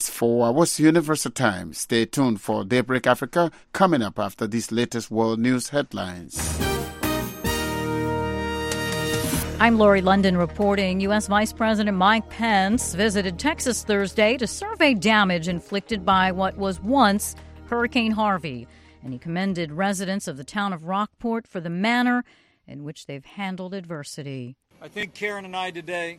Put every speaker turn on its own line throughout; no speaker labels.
For What's Universal Time, stay tuned for Daybreak Africa coming up after these latest world news headlines.
I'm Lori London reporting. U.S. Vice President Mike Pence visited Texas Thursday to survey damage inflicted by what was once Hurricane Harvey, and he commended residents of the town of Rockport for the manner in which they've handled adversity.
I think Karen and I today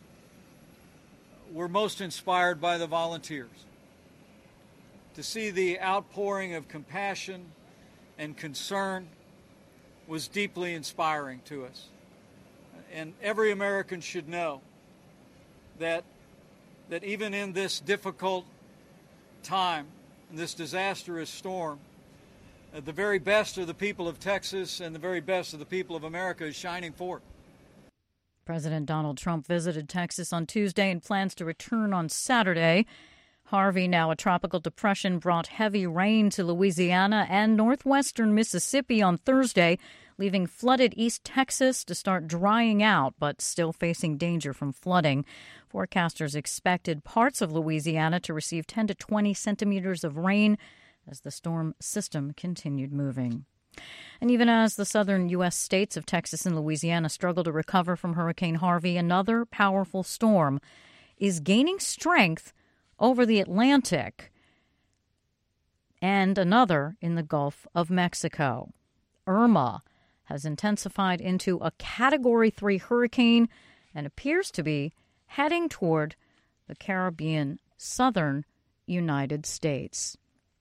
were most inspired by the volunteers. To see the outpouring of compassion and concern was deeply inspiring to us. And every American should know that even in this difficult time, in this disastrous storm, the very best of the people of Texas and the very best of the people of America is shining forth.
President Donald Trump visited Texas on Tuesday and plans to return on Saturday. Harvey, now a tropical depression, brought heavy rain to Louisiana and northwestern Mississippi on Thursday, leaving flooded East Texas to start drying out, but still facing danger from flooding. Forecasters expected parts of Louisiana to receive 10 to 20 centimeters of rain as the storm system continued moving. And even as the southern U.S. states of Texas and Louisiana struggle to recover from Hurricane Harvey, another powerful storm is gaining strength over the Atlantic and another in the Gulf of Mexico. Irma has intensified into a Category 3 hurricane and appears to be heading toward the Caribbean southern United States.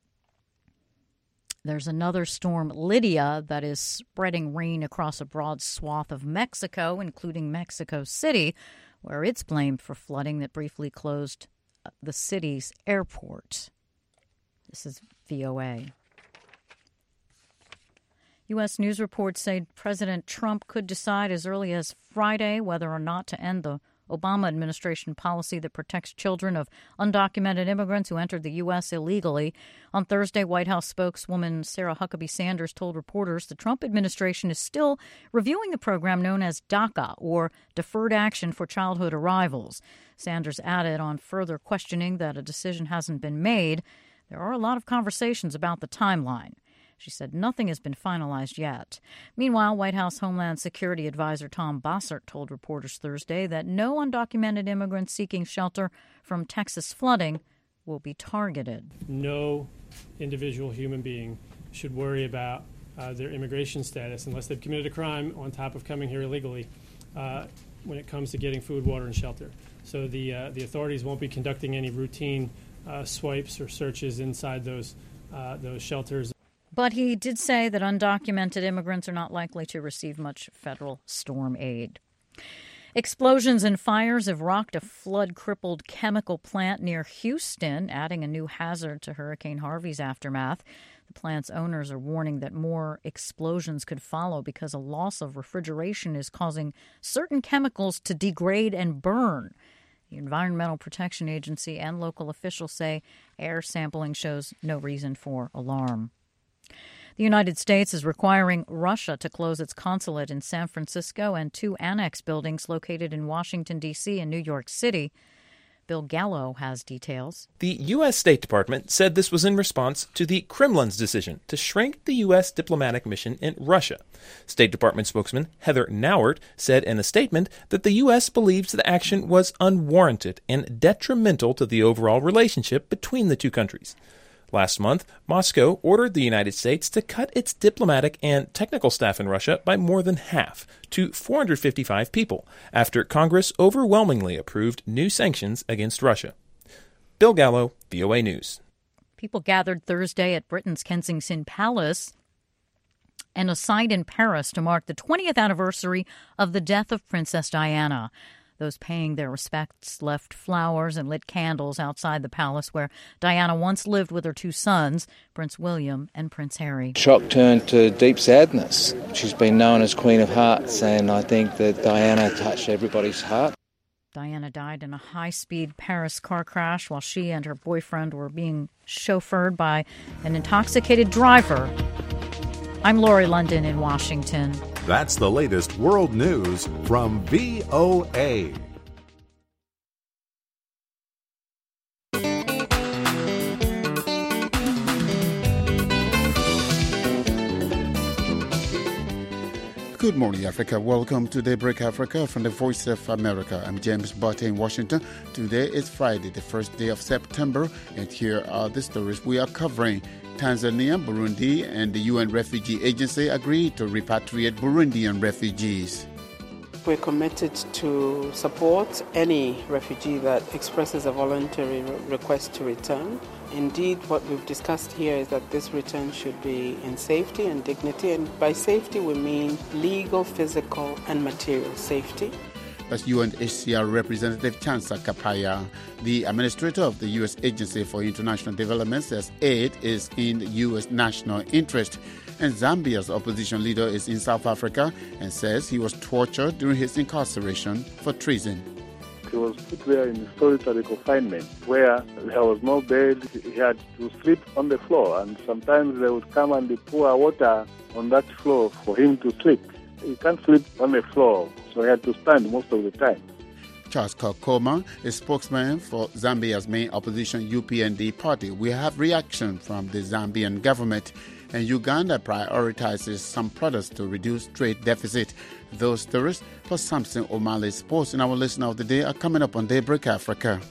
There's another storm, Lydia, that is spreading rain across a broad swath of Mexico, including Mexico City, where it's blamed for flooding that briefly closed the city's airport. This is VOA. U.S. news reports say President Trump could decide as early as Friday whether or not to end the Obama administration policy that protects children of undocumented immigrants who entered the U.S. illegally. On Thursday, White House spokeswoman Sarah Huckabee Sanders told reporters the Trump administration is still reviewing the program known as DACA, or Deferred Action for Childhood Arrivals. Sanders added on further questioning that a decision hasn't been made. There are a lot of conversations about the timeline. She said nothing has been finalized yet. Meanwhile, White House Homeland Security Advisor Tom Bossert told reporters Thursday that no undocumented immigrants seeking shelter from Texas flooding will be targeted.
No individual human being should worry about their immigration status unless they've committed a crime on top of coming here illegally when it comes to getting food, water, and shelter. So the authorities won't be conducting any routine swipes or searches inside those shelters.
But he did say that undocumented immigrants are not likely to receive much federal storm aid. Explosions and fires have rocked a flood-crippled chemical plant near Houston, adding a new hazard to Hurricane Harvey's aftermath. The plant's owners are warning that more explosions could follow because a loss of refrigeration is causing certain chemicals to degrade and burn. The Environmental Protection Agency and local officials say air sampling shows no reason for alarm. The United States is requiring Russia to close its consulate in San Francisco and 2 annex buildings located in Washington, D.C. and New York City. Bill Gallo has details.
The U.S. State Department said this was in response to the Kremlin's decision to shrink the U.S. diplomatic mission in Russia. State Department spokesman Heather Nauert said in a statement that the U.S. believes the action was unwarranted and detrimental to the overall relationship between the two countries. Last month, Moscow ordered the United States to cut its diplomatic and technical staff in Russia by more than half, to 455 people, after Congress overwhelmingly approved new sanctions against Russia. Bill Gallo, VOA News.
People gathered Thursday at Britain's Kensington Palace and a site in Paris to mark the 20th anniversary of the death of Princess Diana. Those paying their respects left flowers and lit candles outside the palace where Diana once lived with her 2 sons, Prince William and Prince Harry.
Shock turned to deep sadness. She's been known as Queen of Hearts, and I think that Diana touched everybody's heart.
Diana died in a high-speed Paris car crash while she and her boyfriend were being chauffeured by an intoxicated driver. I'm Lori London in Washington.
That's the latest world news from VOA.
Good morning, Africa. Welcome to Daybreak Africa from the Voice of America. I'm James Butte in Washington. Today is Friday, the first day of September, and here are the stories we are covering. Tanzania, Burundi, and the UN Refugee Agency agreed to repatriate Burundian refugees.
We're committed to support any refugee that expresses a voluntary request to return. Indeed, what we've discussed here is that this return should be in safety and dignity, and by safety we mean legal, physical, and material safety.
That's UNHCR Representative Chansa Kapaya. The administrator of the U.S. Agency for International Development says aid is in the U.S. national interest. And Zambia's opposition leader is in South Africa and says he was tortured during his incarceration for treason.
He was put there in solitary confinement where there was no bed. He had to sleep on the floor, and sometimes they would come and pour water on that floor for him to sleep. He can't sleep on the floor, so he had to stand most of the time.
Charles Kakoma is spokesman for Zambia's main opposition UPND party. We have reaction from the Zambian government, and Uganda prioritizes some products to reduce trade deficit. Those stories plus Samson O'Malley's sports in our listener of the day are coming up on Daybreak Africa.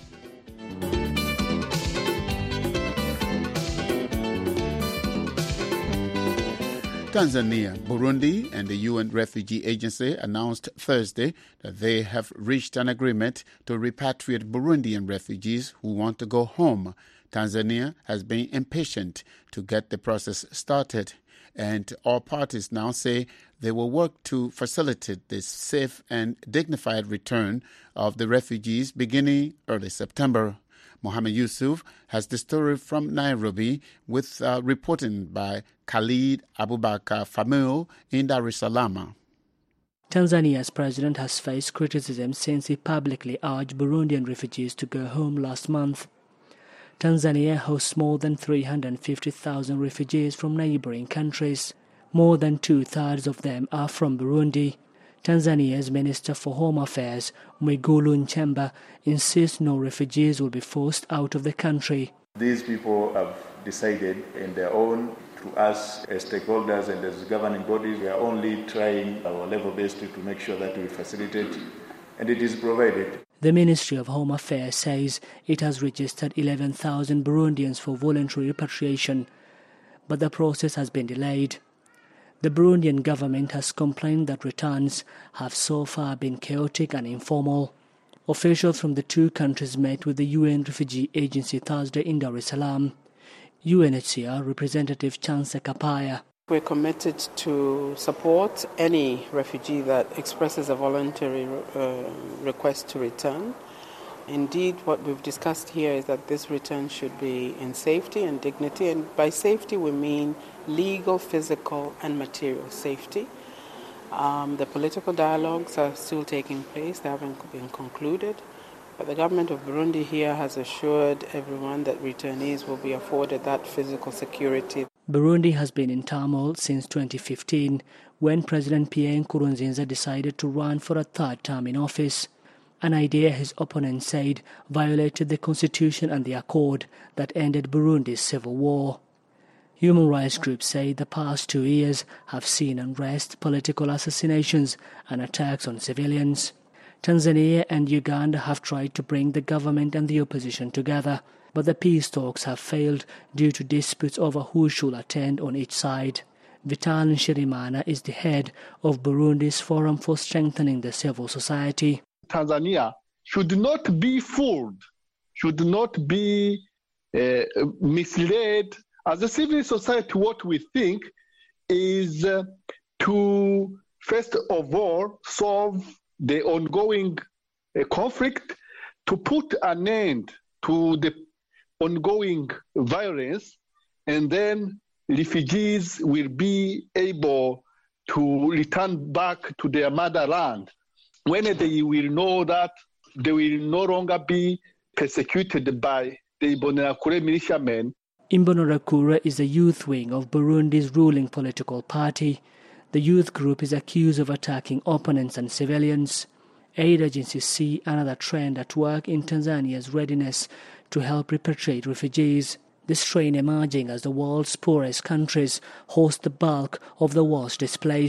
Tanzania, Burundi, and the UN Refugee Agency announced Thursday that they have reached an agreement to repatriate Burundian refugees who want to go home. Tanzania has been impatient to get the process started, and all parties now say they will work to facilitate the safe and dignified return of the refugees beginning early September. Mohammed Yusuf has the story from Nairobi with reporting by Khalid Abubakar Famil in Dar es Salaam.
Tanzania's president has faced criticism since he publicly urged Burundian refugees to go home last month. Tanzania hosts more than 350,000 refugees from neighboring countries. More than two-thirds of them are from Burundi. Tanzania's Minister for Home Affairs, Mwigulu Nchemba, insists no refugees will be forced out of the country.
These people have decided in their own. To us as stakeholders and as governing bodies, we are only trying our level best to make sure that we facilitate, and it is provided.
The Ministry of Home Affairs says it has registered 11,000 Burundians for voluntary repatriation, but the process has been delayed. The Burundian government has complained that returns have so far been chaotic and informal. Officials from the two countries met with the UN Refugee Agency Thursday in Dar es Salaam. UNHCR Representative Chansa Kapaya.
We're committed to support any refugee that expresses a voluntary request to return. Indeed, what we've discussed here is that this return should be in safety and dignity, and by safety we mean legal, physical, and material safety. The political dialogues are still taking place. They haven't been concluded. But the government of Burundi here has assured everyone that returnees will be afforded that physical security.
Burundi has been in turmoil since 2015, when President Pierre Nkurunziza decided to run for a third term in office, an idea his opponents said violated the constitution and the accord that ended Burundi's civil war. Human rights groups say the past 2 years have seen unrest, political assassinations, and attacks on civilians. Tanzania and Uganda have tried to bring the government and the opposition together, but the peace talks have failed due to disputes over who should attend on each side. Vital Nshirimana is the head of Burundi's Forum for Strengthening the Civil Society.
Tanzania should not be fooled, should not be misled. As a civil society, what we think is to, first of all, solve the ongoing conflict, to put an end to the ongoing violence, and then refugees will be able to return back to their motherland when they will know that they will no longer be persecuted by the Imbonerakure militiamen.
Imbonerakure is a youth wing of Burundi's ruling political party. The youth group is accused of attacking opponents and civilians. Aid agencies see another trend at work in Tanzania's readiness to help repatriate refugees. This trend emerging as the world's poorest countries host the bulk of the world's displaced.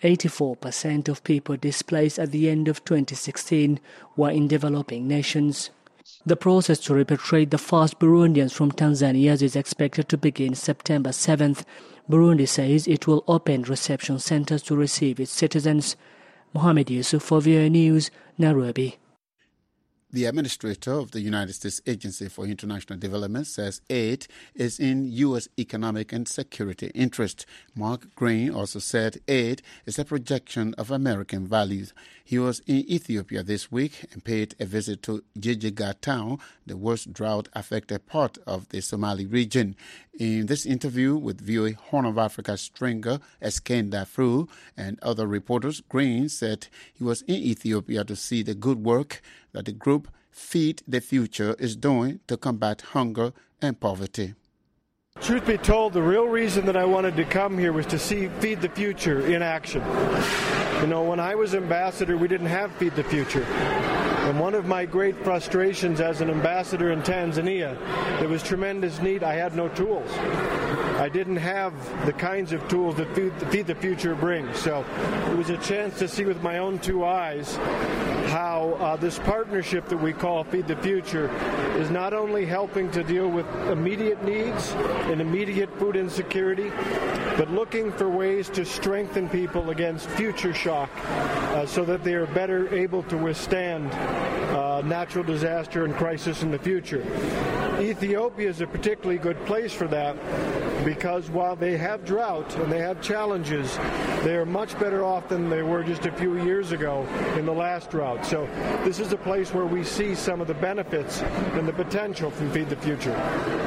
84% of people displaced at the end of 2016 were in developing nations. The process to repatriate the first Burundians from Tanzania is expected to begin September 7th. Burundi says it will open reception centers to receive its citizens. Mohamed Yusuf for VOA News, Nairobi.
The administrator of the United States Agency for International Development says aid is in U.S. economic and security interest. Mark Green also said aid is a projection of American values. He was in Ethiopia this week and paid a visit to Jijiga town, the worst drought-affected part of the Somali region. In this interview with VOA Horn of Africa stringer Esken Dafru and other reporters, Green said he was in Ethiopia to see the good work that the group Feed the Future is doing to combat hunger and poverty.
Truth be told, the real reason that I wanted to come here was to see Feed the Future in action. You know, when I was ambassador, we didn't have Feed the Future. And one of my great frustrations as an ambassador in Tanzania, there was tremendous need. I had no tools. I didn't have the kinds of tools that Feed the Future brings. So it was a chance to see with my own two eyes how this partnership that we call Feed the Future is not only helping to deal with immediate needs and immediate food insecurity, but looking for ways to strengthen people against future shock so that they are better able to withstand natural disaster and crisis in the future. Ethiopia is a particularly good place for that because while they have drought and they have challenges, they are much better off than they were just a few years ago in the last drought. So this is a place where we see some of the benefits and the potential from Feed the Future.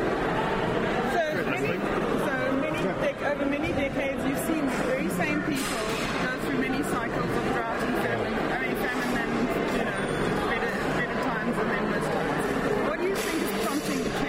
Over many decades, you've seen the very same people go through many cycles of drought and famine. Famine then, better times and then worse times. What do you think is prompting the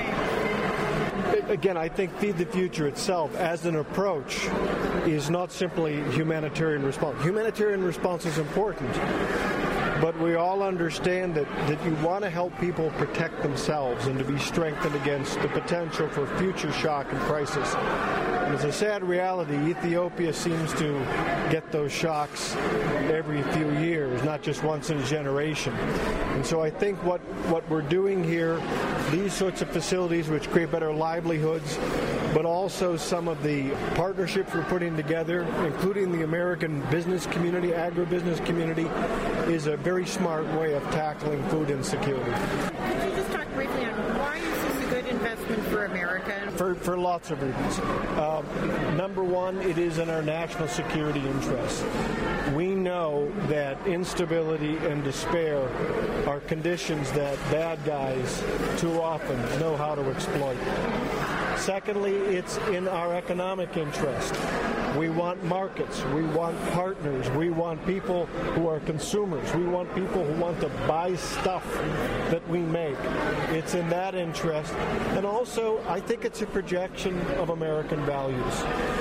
change?
Again, I think Feed the Future itself, as an approach, is not simply humanitarian response. Humanitarian response is important. But we all understand that you want to help people protect themselves and to be strengthened against the potential for future shock and crisis. And it's a sad reality. Ethiopia seems to get those shocks every few years, not just once in a generation. And so I think what we're doing here, these sorts of facilities which create better livelihoods, but also some of the partnerships we're putting together, including the American business community, agribusiness community, is a very smart way of tackling food insecurity.
Could you just talk briefly on why is this a good investment for America?
For lots of reasons. Number one, it is in our national security interest. We know that instability and despair are conditions that bad guys too often know how to exploit. Secondly, it's in our economic interest. We want markets. We want partners. We want people who are consumers. We want people who want to buy stuff that we make. It's in that interest. And also, I think it's a projection of American values.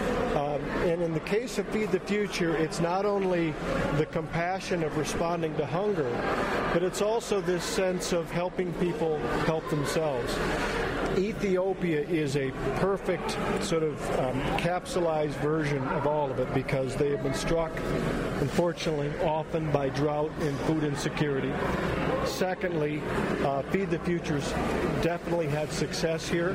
And in the case of Feed the Future, it's not only the compassion of responding to hunger, but it's also this sense of helping people help themselves. Ethiopia is a perfect sort of capsulized version of all of it because they have been struck, unfortunately, often by drought and food insecurity. Secondly, Feed the Future's definitely had success here.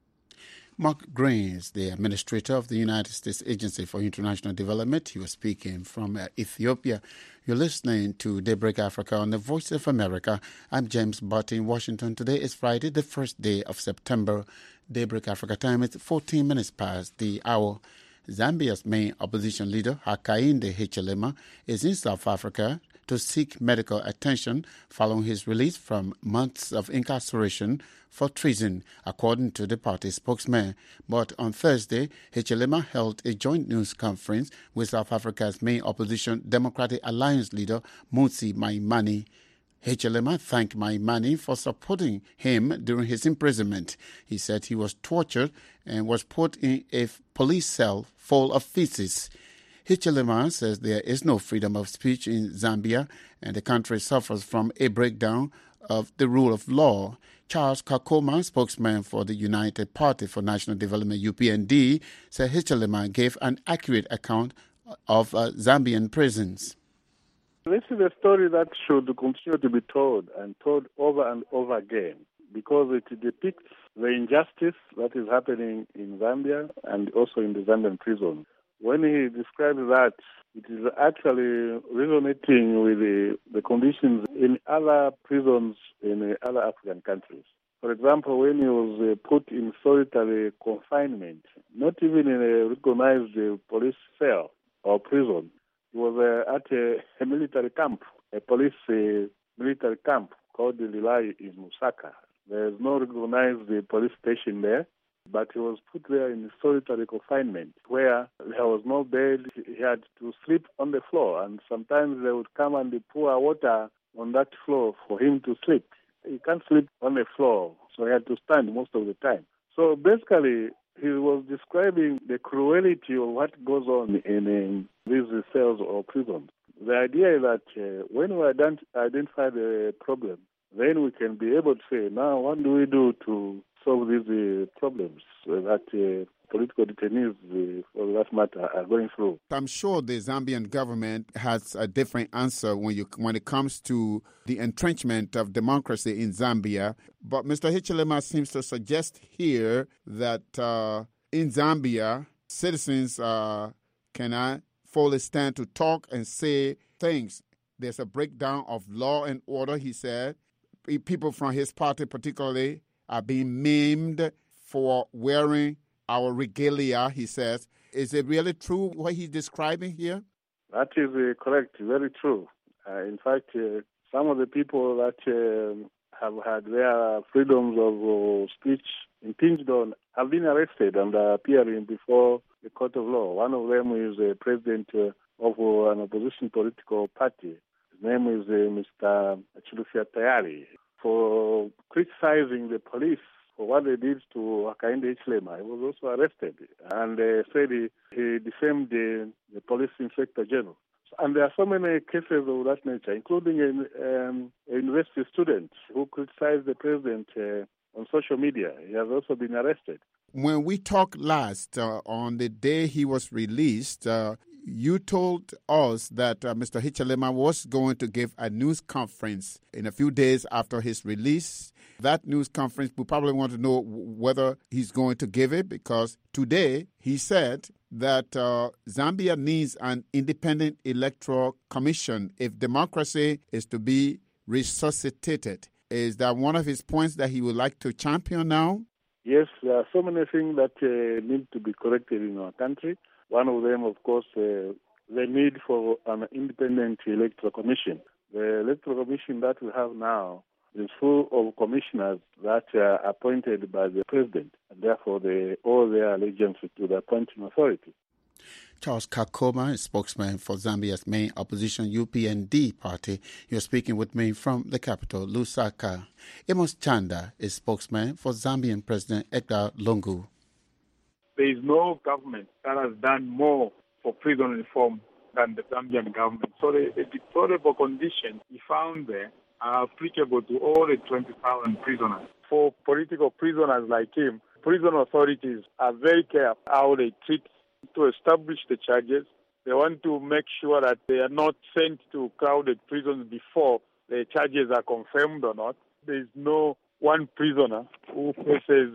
Mark Green is the administrator of the United States Agency for International Development. He was speaking from Ethiopia. You're listening to Daybreak Africa on the Voice of America. I'm James Butt in Washington. Today is Friday, the first day of September. Daybreak Africa time is 14 minutes past the hour. Zambia's main opposition leader, Hakainde Hichilema, is in South Africa to seek medical attention following his release from months of incarceration for treason, according to the party spokesman. But on Thursday, Hichilema held a joint news conference with South Africa's main opposition Democratic Alliance leader, Mmusi Maimane. Hichilema thanked Maimane for supporting him during his imprisonment. He said he was tortured and was put in a police cell full of feces. Hichilema says there is no freedom of speech in Zambia and the country suffers from a breakdown of the rule of law. Charles Kakoma, spokesman for the United Party for National Development, UPND, said Hichilema gave an accurate account of Zambian prisons.
This is a story that should continue to be told and told over and over again, because it depicts the injustice that is happening in Zambia and also in the Zambian prison. When he describes that, it is actually resonating with the conditions in other prisons in other African countries. For example, when he was put in solitary confinement, not even in a recognized police cell or prison, he was at a military camp, a police military camp called the Lilai in Lusaka. There is no recognized police station there, but he was put there in solitary confinement where there was no bed. He had to sleep on the floor, and sometimes they would come and pour water on that floor for him to sleep. He can't sleep on the floor, so he had to stand most of the time. So basically, he was describing the cruelty of what goes on in these cells or prisons. The idea is that when we identify the problem, then we can be able to say, now what do we do to solve these problems that political detainees, for that matter, are going through?
I'm sure the Zambian government has a different answer when it comes to the entrenchment of democracy in Zambia. But Mr. Hichilema seems to suggest here that in Zambia, citizens cannot fully stand to talk and say things. There's a breakdown of law and order, he said. People from his party particularly are being maimed for wearing our regalia, he says. Is it really true what he's describing here?
That is correct, very true. In fact, some of the people that have had their freedoms of speech impinged on have been arrested and are appearing before the court of law. One of them is a president of an opposition political party. His name is Mr. Chilufya Tayari, for criticizing the police for what they did to Hakainde Hichilema. He was also arrested and said he defamed the police inspector general. And there are so many cases of that nature, including a university student who criticized the president on social media. He has also been arrested.
When we talked last, on the day he was released, you told us that Mr. Hichilema was going to give a news conference in a few days after his release. That news conference, we probably want to know whether he's going to give it, because today he said that Zambia needs an independent electoral commission if democracy is to be resuscitated. Is that one of his points that he would like to champion now?
Yes, there are so many things that need to be corrected in our country. One of them, of course, the need for an independent electoral commission. The electoral commission that we have now is full of commissioners that are appointed by the president, and therefore they owe their allegiance to the appointing authority.
Charles Kakoma is spokesman for Zambia's main opposition UPND party. You're speaking with me from the capital, Lusaka. Amos Chanda is spokesman for Zambian President Edgar Lungu.
There is no government that has done more for prison reform than the Zambian government. So the deplorable conditions he found there are applicable to all the 20,000 prisoners. For political prisoners like him, prison authorities are very careful how they treat to establish the charges. They want to make sure that they are not sent to crowded prisons before the charges are confirmed or not. There is no one prisoner who faces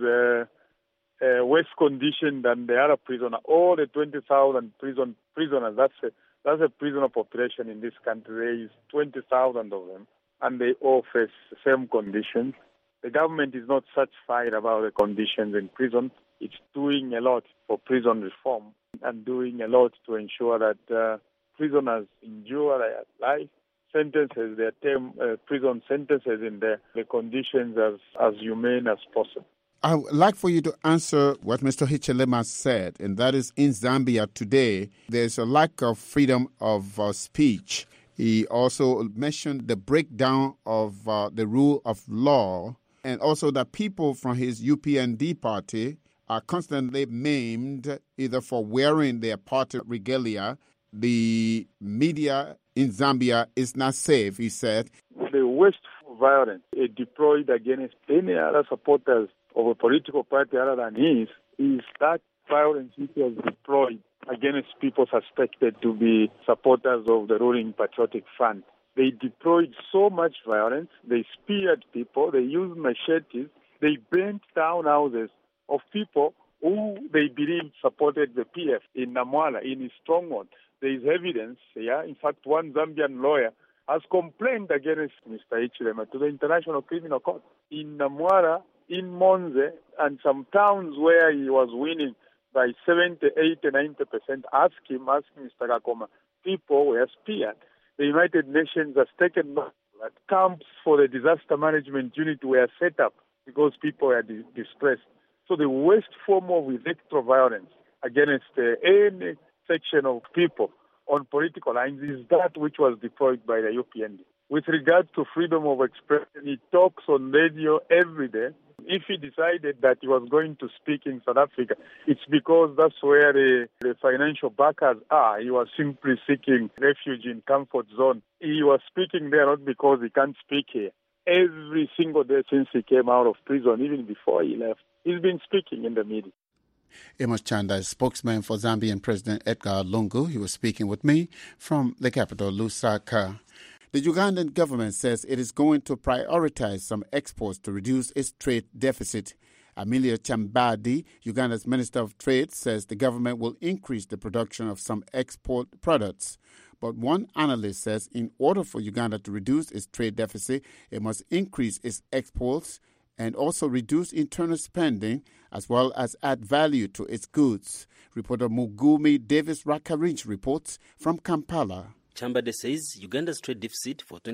worse condition than the other prisoner. All the 20,000 prisoners, that's a prisoner population in this country. There is 20,000 of them, and they all face the same conditions. The government is not satisfied about the conditions in prison. It's doing a lot for prison reform and doing a lot to ensure that prisoners endure their life sentences, their term prison sentences in the conditions as humane as possible.
I would like for you to answer what Mr. Hichilema said, and that is in Zambia today, there's a lack of freedom of speech. He also mentioned the breakdown of the rule of law, and also that people from his UPND party are constantly maimed either for wearing their party regalia. The media in Zambia is not safe, he said.
The worst violence deployed against any other supporters of a political party other than his is that violence which was deployed against people suspected to be supporters of the ruling Patriotic Front. They deployed so much violence. They speared people. They used machetes. They burnt down houses of people who they believe supported the PF in Namwala, in his stronghold. There is evidence, in fact, one Zambian lawyer has complained against Mr. Hichilema to the International Criminal Court. In Namwala, in Monze, and some towns where he was winning by 70, 80, 90%, ask Mr. Kakoma, people were speared. The United Nations has taken note that camps for the disaster management unit were set up because people were distressed. So the worst form of electoral violence against any section of people on political lines is that which was deployed by the UPND. With regard to freedom of expression, he talks on radio every day. If he decided that he was going to speak in South Africa, it's because that's where the financial backers are. He was simply seeking refuge in comfort zone. He was speaking there not because he can't speak here. Every single day since he came out of prison, even before he left, he's been speaking in the media.
Amos Chanda is spokesman for Zambian President Edgar Lungu. He was speaking with me from the capital, Lusaka. The Ugandan government says it is going to prioritize some exports to reduce its trade deficit. Amelia Chambadi, Uganda's Minister of Trade, says the government will increase the production of some export products. But one analyst says in order for Uganda to reduce its trade deficit, it must increase its exports and also reduce internal spending as well as add value to its goods. Reporter Mugumi Davis Rakarinch reports from Kampala.
Chambade says Uganda's trade deficit for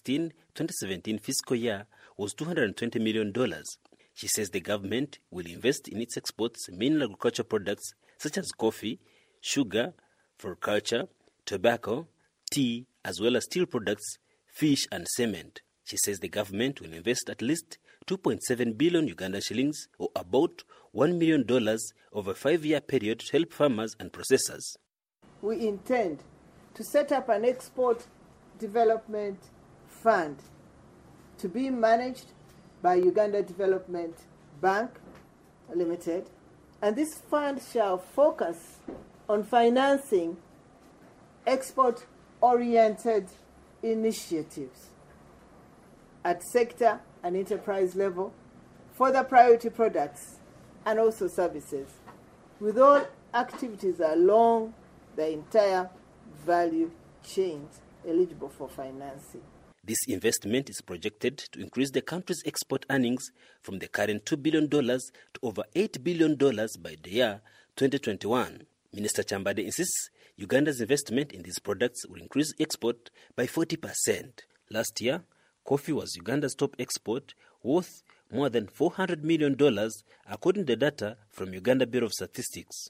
2016-2017 fiscal year was $220 million. She says the government will invest in its exports, mainly agricultural products such as coffee, sugar, floriculture, tobacco, tea, as well as steel products, fish and cement. She says the government will invest at least 2.7 billion Ugandan shillings, or about $1 million over a 5-year period to help farmers and processors.
We intend to set up an export development fund to be managed by Uganda Development Bank Limited, and this fund shall focus on financing export-oriented initiatives at sector and enterprise level for the priority products and also services, with all activities along the entire value chains eligible for financing.
This investment is projected to increase the country's export earnings from the current $2 billion to over $8 billion by the year 2021. Minister Chambade insists Uganda's investment in these products will increase export by 40%. Last year, coffee was Uganda's top export, worth more than $400 million, according to data from Uganda Bureau of Statistics.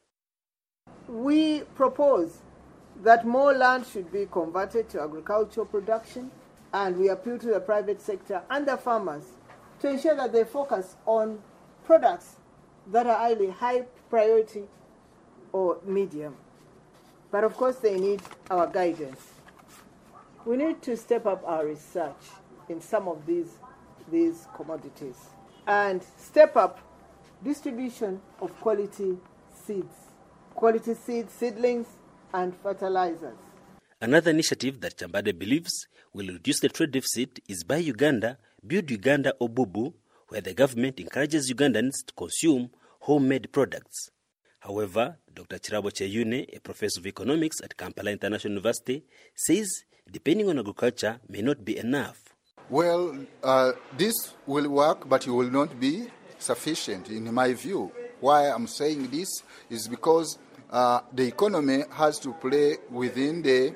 We propose that more land should be converted to agricultural production, and we appeal to the private sector and the farmers to ensure that they focus on products that are either high priority or medium. But of course they need our guidance. We need to step up our research in some of these commodities and step up distribution of quality seeds, seedlings, and fertilizers.
Another initiative that Chambade believes will reduce the trade deficit is Buy Uganda, Build Uganda Obubu, where the government encourages Ugandans to consume homemade products. However, Dr. Chirabo Cheyune, a professor of economics at Kampala International University, says depending on agriculture may not be enough.
Well, this will work, but it will not be sufficient, in my view. Why I'm saying this is because the economy has to play within the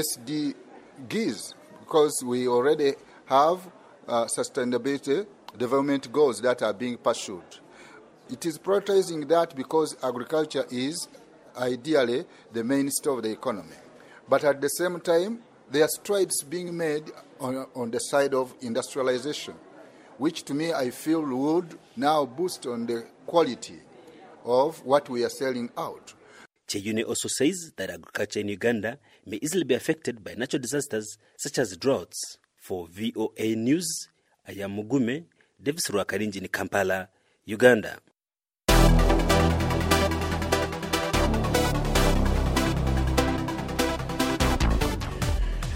SDGs, because we already have sustainability development goals that are being pursued. It is prioritizing that because agriculture is ideally the mainstay of the economy. But at the same time, there are strides being made on the side of industrialization, which to me I feel would now boost on the quality of what we are selling out.
Cheyune also says that agriculture in Uganda may easily be affected by natural disasters such as droughts. For VOA News, I am Mugume, Davis Rwakarinji in Kampala, Uganda.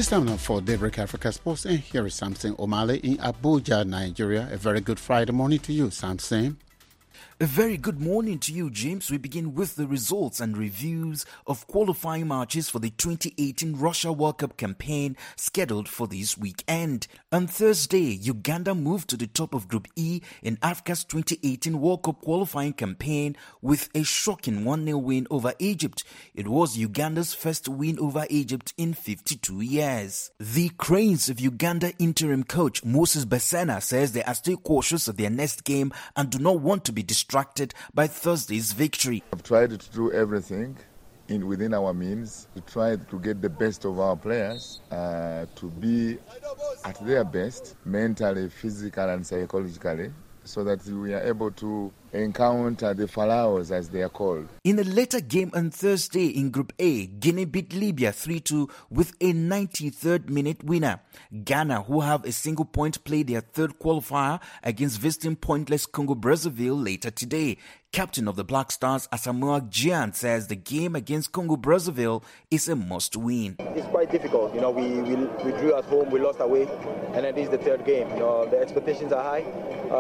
It's time now for Daybreak Africa Sports, and here is Samson Omale in Abuja, Nigeria. A very good Friday morning to you, Samson.
A very good morning to you, James. We begin with the results and reviews of qualifying matches for the 2018 Russia World Cup campaign scheduled for this weekend. On Thursday, Uganda moved to the top of Group E in Africa's 2018 World Cup qualifying campaign with a shocking 1-0 win over Egypt. It was Uganda's first win over Egypt in 52 years. The Cranes of Uganda interim coach Moses Besena says they are still cautious of their next game and do not want to be distracted by Thursday's victory.
I've tried to do everything within our means. We tried to get the best of our players to be at their best, mentally, physically and psychologically, so that we are able to encounter the Pharaohs, as they are called.
In a later game on Thursday in Group A, Guinea beat Libya 3-2 with a 93rd minute winner. Ghana, who have a single point, played their third qualifier against visiting pointless Congo-Brazzaville later today. Captain of the Black Stars, Asamoah Gyan, says the game against Congo-Brazzaville is a must-win.
It's quite difficult. We drew at home, we lost away, and it is the third game. The expectations are high.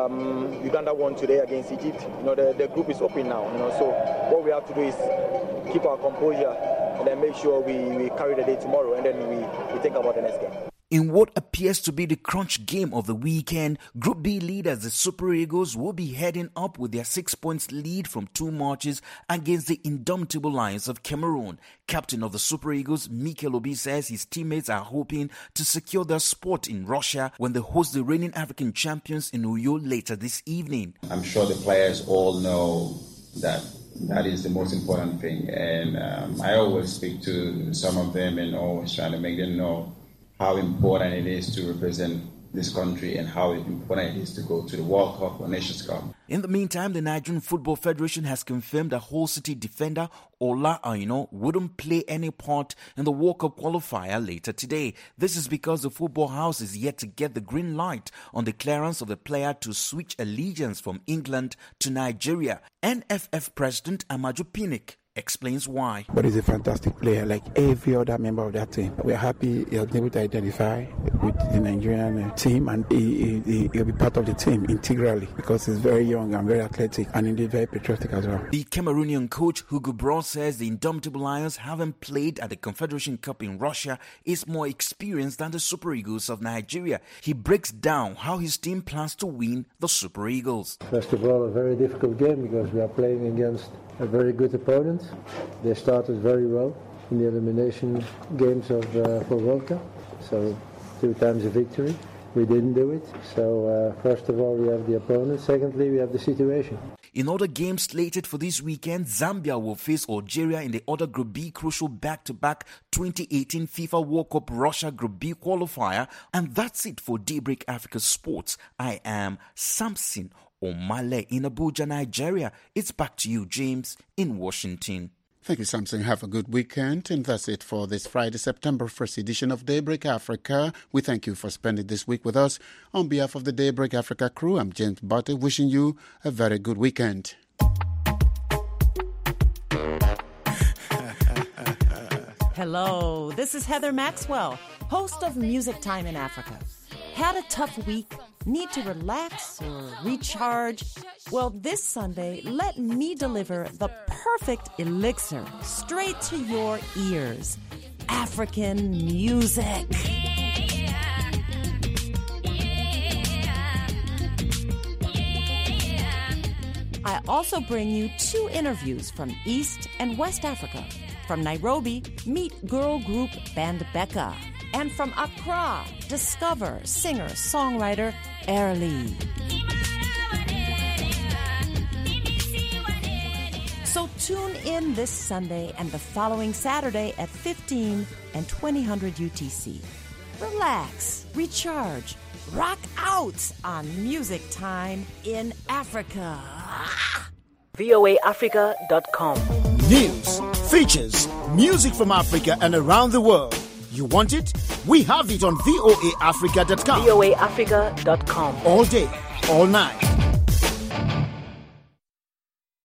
Uganda won today against Egypt. The group is open now. So what we have to do is keep our composure and then make sure we carry the day tomorrow, and then we think about the next game.
In what appears to be the crunch game of the weekend, Group B leaders, the Super Eagles, will be heading up with their 6 points lead from 2 matches against the indomitable Lions of Cameroon. Captain of the Super Eagles, Mikel Obi, says his teammates are hoping to secure their spot in Russia when they host the reigning African champions in Uyo later this evening.
I'm sure the players all know that is the most important thing, and I always speak to some of them and always try to make them know how important it is to represent this country and how important it is to go to the World Cup or Nations Cup.
In the meantime, the Nigerian Football Federation has confirmed that Hull City defender Ola Aina wouldn't play any part in the World Cup qualifier later today. This is because the football house is yet to get the green light on the clearance of the player to switch allegiance from England to Nigeria. NFF President Amaju Pinnick explains why.
But he's a fantastic player, like every other member of that team. We're happy he was able to identify with the Nigerian team, and he'll be part of the team integrally because he's very young and very athletic and indeed very patriotic as well.
The Cameroonian coach Hugo Bross says the indomitable Lions, having played at the Confederation Cup in Russia, is more experienced than the Super Eagles of Nigeria. He breaks down how his team plans to win the Super Eagles.
First of all, a very difficult game because we are playing against a very good opponent. They started very well in the elimination games for World Cup, so 2 times a victory. We didn't do it. So first of all, we have the opponent. Secondly, we have the situation.
In other games slated for this weekend, Zambia will face Algeria in the other Group B crucial back-to-back 2018 FIFA World Cup Russia Group B qualifier. And that's it for Daybreak Africa Sports. I am Samson Omale in Abuja, Nigeria. It's back to you, James, in Washington.
Thank you, Samson. Have a good weekend. And that's it for this Friday, September 1st edition of Daybreak Africa. We thank you for spending this week with us. On behalf of the Daybreak Africa crew, I'm James Butter, wishing you a very good weekend.
Hello, this is Heather Maxwell, host of Music Time in Africa. Had a tough week? Need to relax or recharge? Well, this Sunday, let me deliver the perfect elixir straight to your ears. African music. I also bring you 2 interviews from East and West Africa. From Nairobi, meet girl group Bandbeka. And from Accra, discover singer-songwriter Airly. So tune in this Sunday and the following Saturday at 15 and 2000 UTC. Relax, recharge, rock out on Music Time in Africa.
voaafrica.com.
News, features, music from Africa and around the world. You want it? We have it on voaafrica.com.
voaafrica.com.
All day, all night.